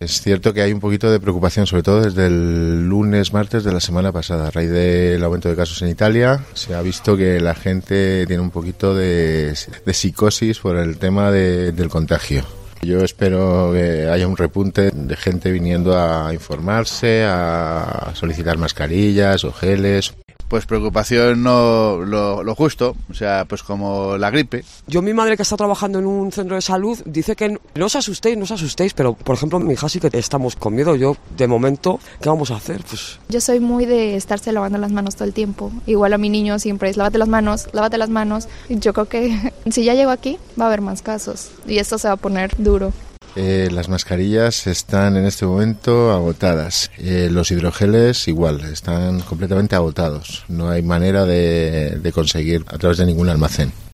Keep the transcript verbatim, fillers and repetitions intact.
Es cierto que hay un poquito de preocupación, sobre todo desde el lunes, martes de la semana pasada. A raíz del aumento de casos en Italia, se ha visto que la gente tiene un poquito de, de psicosis por el tema de, del contagio. Yo espero que haya un repunte de gente viniendo a informarse, a solicitar mascarillas o geles. Pues preocupación no lo, lo justo, o sea, pues como la gripe. Yo, mi madre que está trabajando en un centro de salud, dice que no os asustéis, no os asustéis, pero por ejemplo mi hija sí que estamos con miedo. Yo, de momento, ¿qué vamos a hacer? Pues yo soy muy de estarse lavando las manos todo el tiempo. Igual a mi niño siempre es lávate las manos, lávate las manos. Yo creo que si ya llego aquí va a haber más casos y esto se va a poner duro. Eh, las mascarillas están en este momento agotadas. Eh, los hidrogeles igual, están completamente agotados. No hay manera de, de conseguir a través de ningún almacén.